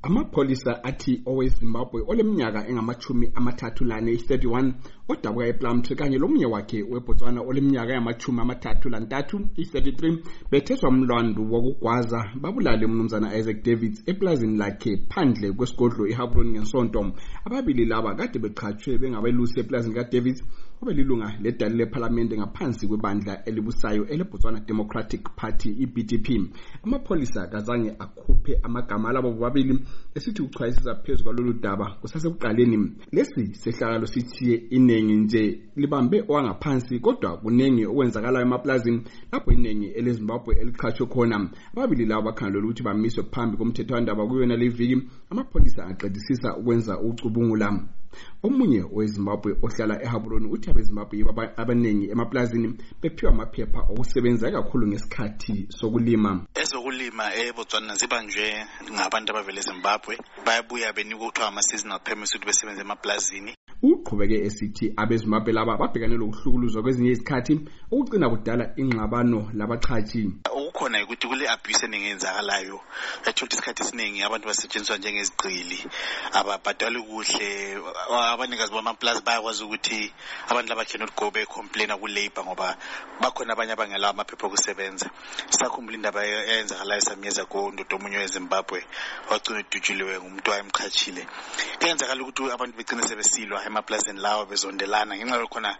Amapholisa athi oweZimbabwe oleminyaka engamachumi amathathu lane 31 odabuka ePlumtree kanye lomnye wakhe weBotswana oleminyaka engamachumi amathathu lantathu 33 betheswa umlandu wokugwaza babulale umnumzana Isaac Davids eplazini lakhe phandle kwesigodlo eHabroni ngesonto. Ababili laba kade beqhatshwe bengabelusi eplazini kaDavids obelilunga ledali leParliament ngaphansi kwebandla elibusayo eleBotswana Democratic Party iBDP. Amapholisa kazange akhuphe amagama alabo bobabili esithi uchwayisisa phezulu kwalolu daba kusasekuqaleni. Lesi sehlakalo sithiye inengi nje libambe owangaphansi kodwa kunengi okwenzakalayo emaplazini lapho inengi eleZimbabwe eliqhatshwe khona. Ababili labo bakhangelwe ukuthi bamiswe phambi komthetho wandaba kuyona leviki. Amapholisa aqedisisa ukwenza ucubungula. Omunye oweZimbabwe ohlala eHabroni uthi abeZimbabwe abanengi emaplazini bephiwa amaphepha okusebenza kakhulu ngesikhathi sokulima. Ezokulima eBotswana zibanjwe ngabantu abavela eZimbabwe bayabuya benikwa ukuthiwa ama-seasonal permits ukuthi besebenze emaplazini. Uqhubeke esithi abeZimbabwe laba babhekane lokuhlukuluzwa kwezinye izikhathi okugcina kudala ingxabano labaqhashi. Ukukhona ukuthi kule abuse engenzakalayo ethola isikhathi esiningi abantu basetshenziswa njengezigqili ababhadali kuhle. Abanikazi bamaplaza bayakwazi ukuthi abantu laba cannot go back complain ku-labor ngoba bakhona abanye abangela amaphepha okusebenza. Sakhumbula indaba eyenzakalayo samyeza kondoda omunye weZimbabwe wagcina edutshuliwe ngumuntu wayemqhatshile. Kuyenzakala ukuthi abantu begcine sebesilwa emaplazini lawo bezondelana ngenxa yokhona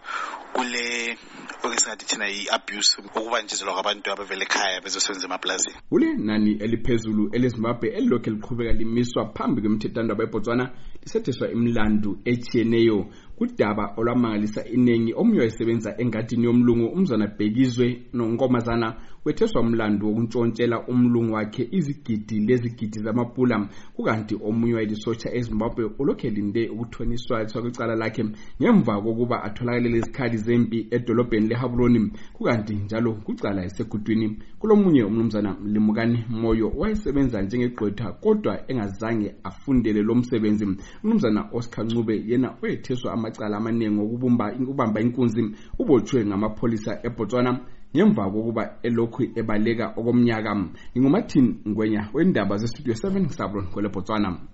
kule okesingathi thina i-abuse ukubanjezelwa kwabantu abavela ekhaya bezosebenza emaplazini. Ule nani eliphezulu eleZimbabwe elilokhu liqhubeka limiswa phambi kwemithethwandaba eBotswana lisetheswa imlandu etshiyeneyo kudaba olwamangalisa inengi. Omunye wayesebenza engadini yomlungu umzana Bhekizwe noNkomazana wetheswa umlandu wokuntshontshela umlungu wakhe izigidi lezigidi zamapula, kukanti omunye wayelisotsha eZimbabwe ulokhu elinde ukuthoniswa kwecala lakhe ngemva kokuba atholakale lezikhali zempi edolobheni leHabroni, kukanti njalo kucala esegudwini kulomunye umnumzana Limukani Moyo wayesebenza njengegqwetha kodwa engazange afundele lo msebenzi. Umnumzana Oscar Ncube yena wayetheswa amacala amaningi ukubamba inkunzi ubotshwe ngamapholisa eBotswana ngemva kokuba elokhu ebaleka okomnyaka. NginguMartin Ngwenya wendaba zeStudio 7 Sabron kweleBotswana.